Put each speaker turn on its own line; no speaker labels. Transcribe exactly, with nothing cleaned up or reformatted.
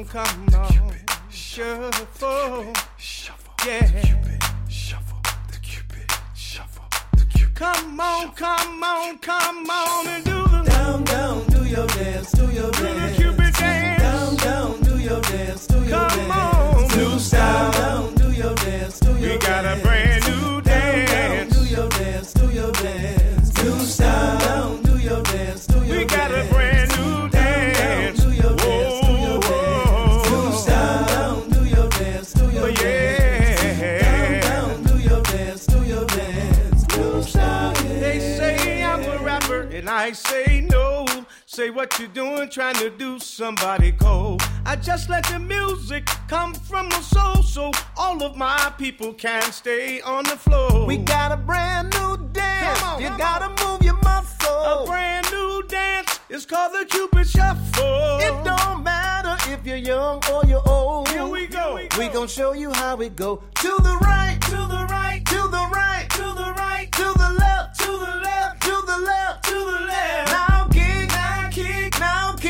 on, come on. Shuffle. Shuffle. Yeah. The Cupid shuffle. The Cupid shuffle. The Cupid. Come on, come on, come on and do the
down, down, do your dance, do your
do
dance.
the Cupid dance.
Down, down, do your dance, do your
Come
dance.
on, new style.
Down, do your dance, do your
We
dance.
got a brand new dance.
Down, down, do your dance, do your dance. New style. Down, do your dance, do your dance.
We got a brand new dance.
Down, do your dance, do your dance. New style. Down, do your dance, do your
Oh,
dance.
yeah.
Down, down, do your dance, do your dance. New style.
They say I'm a rapper and I say no. Say what you doing, trying to do somebody cold. I just let the music come from the soul, so all of my people can stay on the floor.
We got a brand new dance.
Come on,
you
come
gotta
on.
move your muscle.
A brand new dance. It's called the Cupid Shuffle.
It don't matter if you're young or you're old.
Here we go.
We gon' show you how it go. To the right, to the